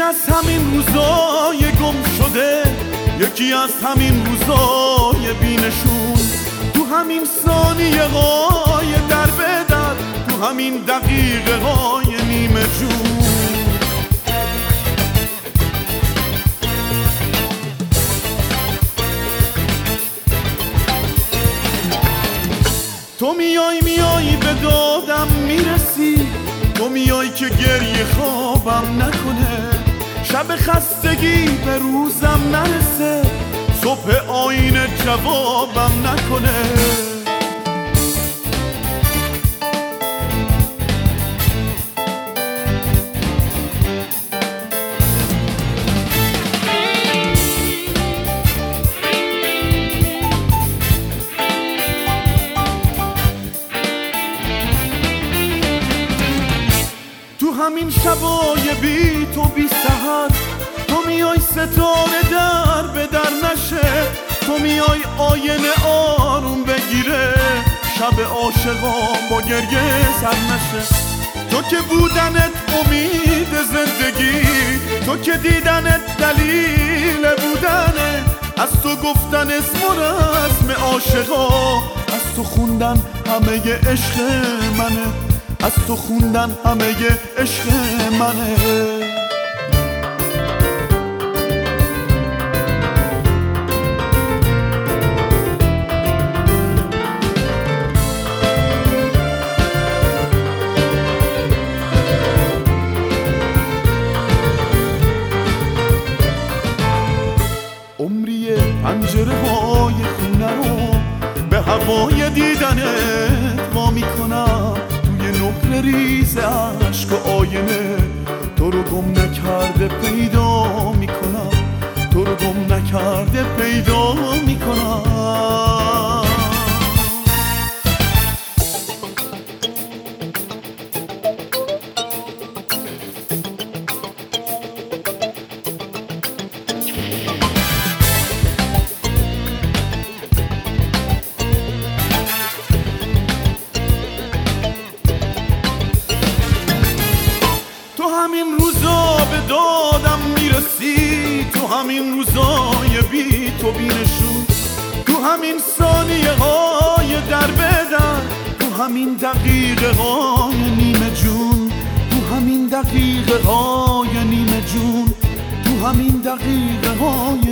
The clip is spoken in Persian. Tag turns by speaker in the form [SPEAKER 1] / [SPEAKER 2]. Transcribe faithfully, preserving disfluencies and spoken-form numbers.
[SPEAKER 1] از همین روزای گم شده، یکی از همین روزای بینشون، تو همین ثانیه های در به در، تو همین دقیقه های نیمه جون. تو میای میای به دادم میرسی، تو میای که گریه خوابم نکنه، شب خستگی به روزم نرسه، صبح آینه جوابم نکنه. تو همین شبای بی تو بی سحر، تو میای ستاره در به در نشه، تو میای آینه آروم بگیره، شب عاشقان با گریه سر نشه. تو که بودنت امید زندگی، تو که دیدنت دلیل بودنه، از تو گفتن اسم و رسم عاشقا، از تو خوندن همه عشق منه، از تو خوندن همه عشق منه. عمری پنجره های خونه رو به هوای دیدنت وا میکنم، توی نقل ریز عشق و آینه تو رو گم نکرده پیدا میکنم، تو رو گم نکرده پیدا میکنم. تو همین روزا به دادم میرسی، تو همین روزای بی تو بینشون، تو همین ثانیه های در به در، تو همین دقیقه های نیمه جون، تو همین دقیقه های نیمه جون، تو همین دقیقه های